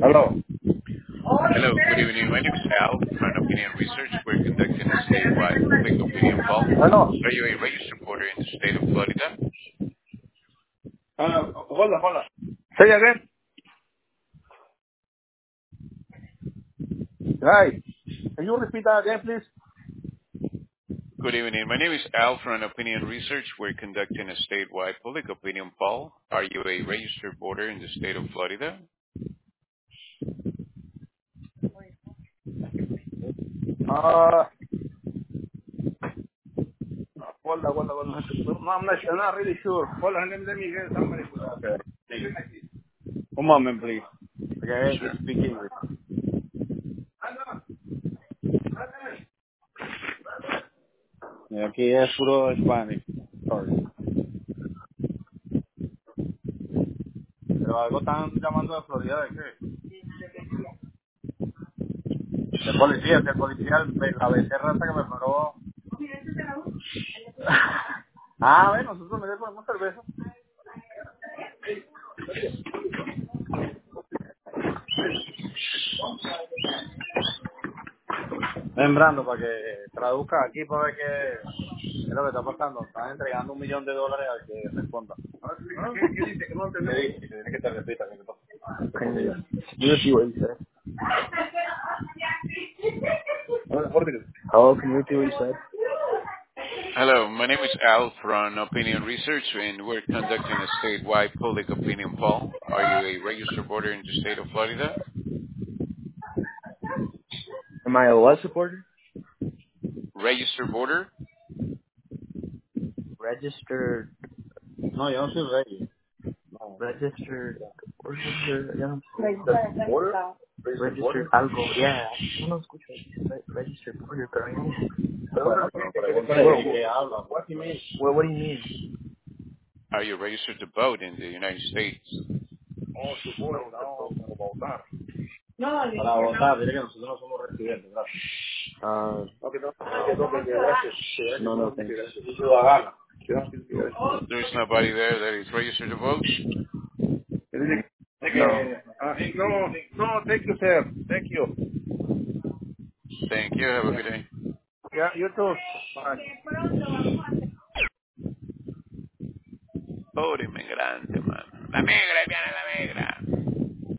Aló. Hello, good evening. My name is Al from Opinion Research. We're conducting a statewide public opinion poll. Aló. Are you a registered voter in the state of Florida? Hold on. Say again. Hi. Can you repeat that again, please? Good evening. My name is Al from Opinion Research. We're conducting a statewide public opinion poll. Are you a registered voter in the state of Florida? Uh, hold on. No, I'm not really sure. Hold on, let me get somebody. Okay. One moment, please. Okay, Sure. just speak English. Y aquí es puro Spanish. Sorry. Pero algo están llamando de Florida, ¿de qué? De policía, que el policía, la becerra hasta que me paró. Ah, bueno, nosotros me ponemos cerveza. Membrando para que traduzca aquí para ver qué es lo que está pasando. Están entregando $1,000,000 al que responda. ¿Qué dice? Que no entendí. ¿Qué dice? Que tiene que te repita. ¿Qué pasa? You see what he said. Hello, can you repeat what you said? Hello, my name is Al from Opinion Research, and we're conducting a statewide public opinion poll. Are you a registered voter in the state of Florida? Am I a what supporter? Registered voter? Registered. No, yo no soy rey. No. Registered. Registered. Ya no. Border? Registered algo. Yeah. No lo escucho. Registered border, pero ya no. Bueno, pero pregúntale qué habla. What do you mean? What do you mean? Are you registered to vote in the United States? Oh, supporter. No, para votar. No, para votar, dile que nosotros no somos residentes, gracias. Ok, no, thank you. Soy ciudadana. There's nobody there that is registered to vote? No, thank you, sir. Thank you. Thank you. Have a good day. Yeah, you too. Bye. Pobre inmigrante, man. La migra, viene la migra.